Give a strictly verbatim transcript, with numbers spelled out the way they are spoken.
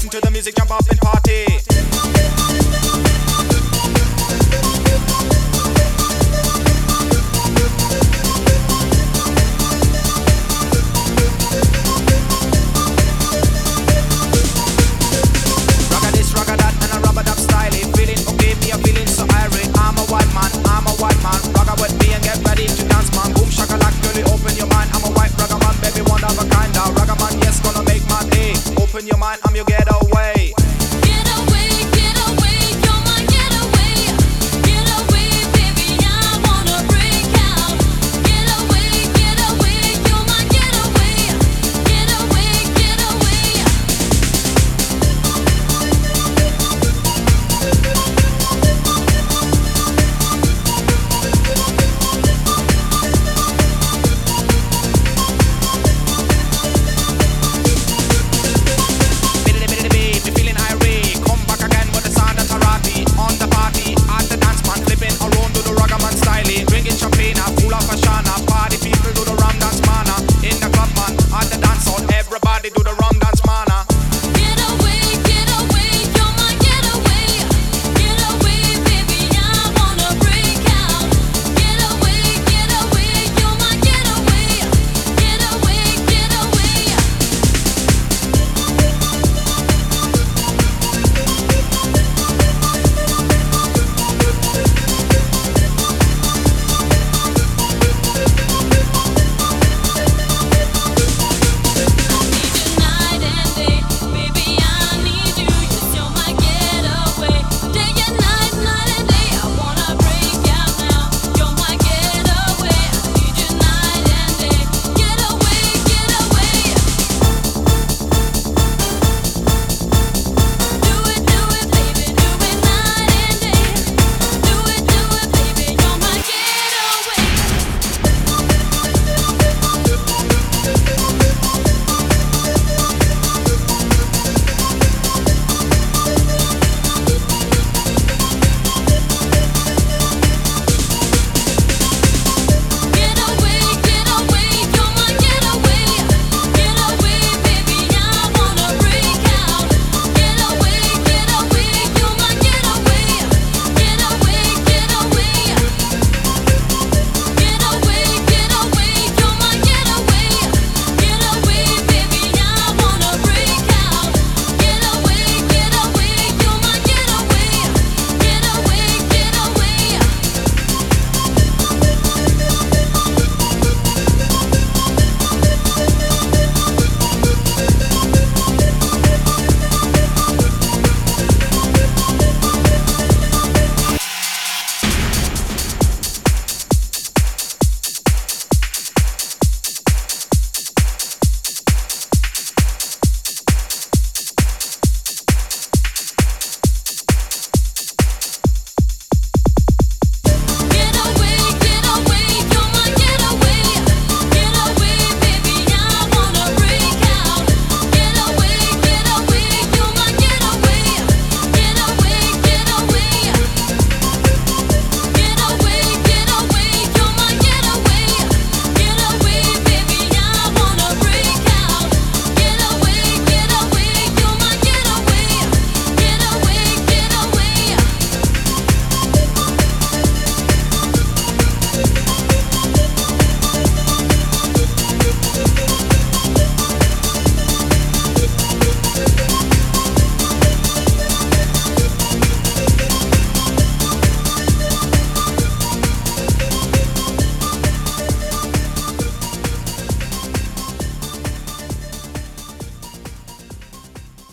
to the music, jump up and party. Ragga this, ragga that, and a rubber dub style. Feeling okay, me a feeling so irate. I'm a white man, I'm a white man. Ragga with me and get ready to dance, man. Boom shakalak, girlie, open your mind. I'm a white ragga man, baby, one of a kind. Now ragga man, yes, gonna make my day. Open your mind, I'm your guest.